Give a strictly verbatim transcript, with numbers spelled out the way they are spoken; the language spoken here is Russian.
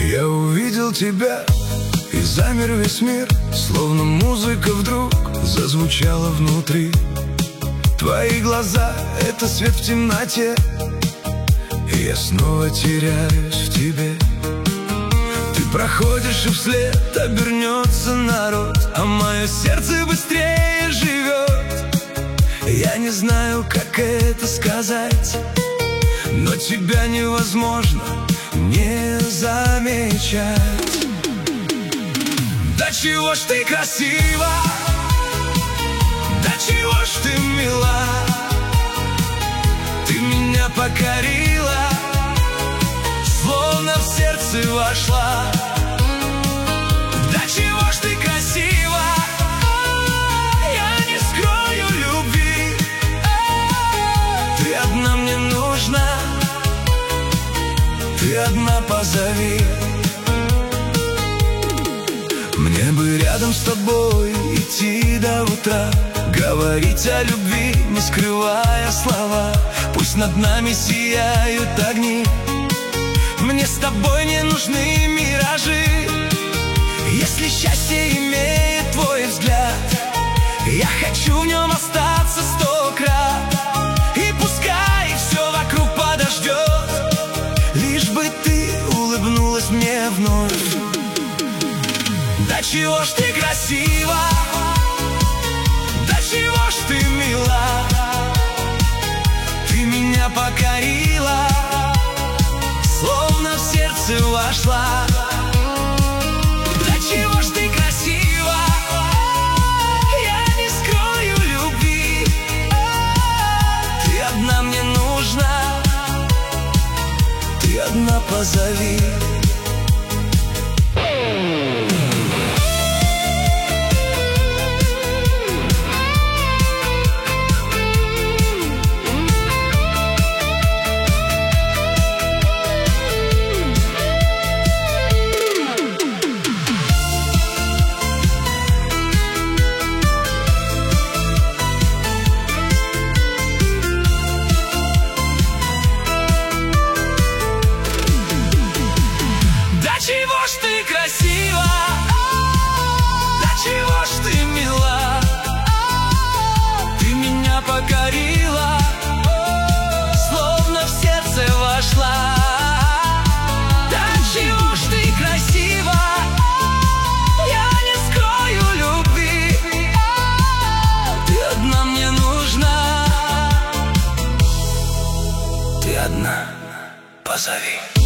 Я увидел тебя, и замер весь мир, словно музыка вдруг зазвучала внутри. Твои глаза — это свет в темноте, и я снова теряюсь в тебе. Ты проходишь, и вслед обернется народ, а мое сердце быстрее живет. Я не знаю, как это сказать, но тебя невозможно не замечать. Да чего ж ты красива, да чего ж ты мила, ты меня покорила, словно в сердце вошла. Да чего ж ты красива, я не скрою любви, ты одна мне нужна, ты одна позови. Мне бы рядом с тобой идти до утра, говорить о любви, не скрывая слова. Пусть над нами сияют огни, мне с тобой не нужны миражи. Если счастье имеет твой взгляд, я хочу в нем остаться сто крат. И пускай все вокруг подождет, лишь бы ты улыбнулась мне вновь. Да чего ж ты красива, да чего ж ты мила, ты меня покорила, словно в сердце вошла. Да чего ж ты красива, я не скрою любви, ты одна мне нужна, ты одна позови. Да чего ж ты красива, да чего ж ты мила, ты меня покорила, словно в сердце вошла. Да чего ж ты красива, я не скрою любви, ты одна мне нужна, ты одна позови.